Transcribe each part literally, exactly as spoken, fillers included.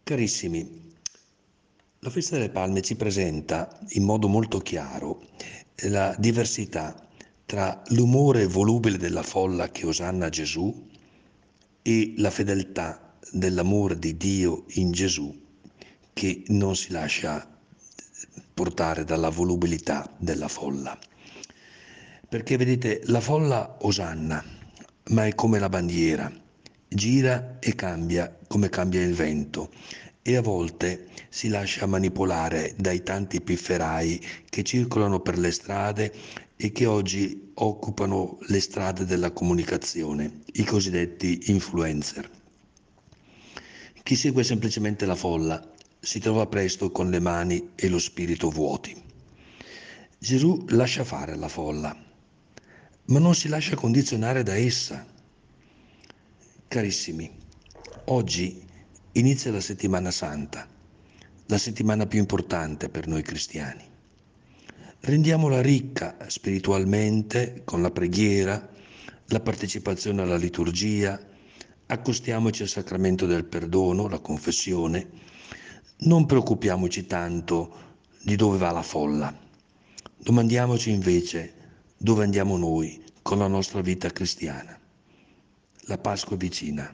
Carissimi, la Festa delle Palme ci presenta in modo molto chiaro la diversità tra l'umore volubile della folla che osanna Gesù e la fedeltà dell'amore di Dio in Gesù che non si lascia portare dalla volubilità della folla. Perché vedete, la folla osanna, ma è come la bandiera, gira e cambia come cambia il vento e a volte si lascia manipolare dai tanti pifferai che circolano per le strade e che oggi occupano le strade della comunicazione, i cosiddetti influencer. Chi segue semplicemente la folla si trova presto con le mani e lo spirito vuoti. Gesù lascia fare la folla, ma non si lascia condizionare da essa. Carissimi, oggi inizia la settimana santa, la settimana più importante per noi cristiani. Rendiamola ricca spiritualmente con la preghiera, la partecipazione alla liturgia, accostiamoci al sacramento del perdono, la confessione. Non preoccupiamoci tanto di dove va la folla. Domandiamoci invece dove andiamo noi con la nostra vita cristiana. La Pasqua è vicina.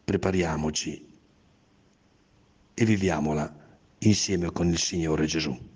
Prepariamoci e viviamola insieme con il Signore Gesù.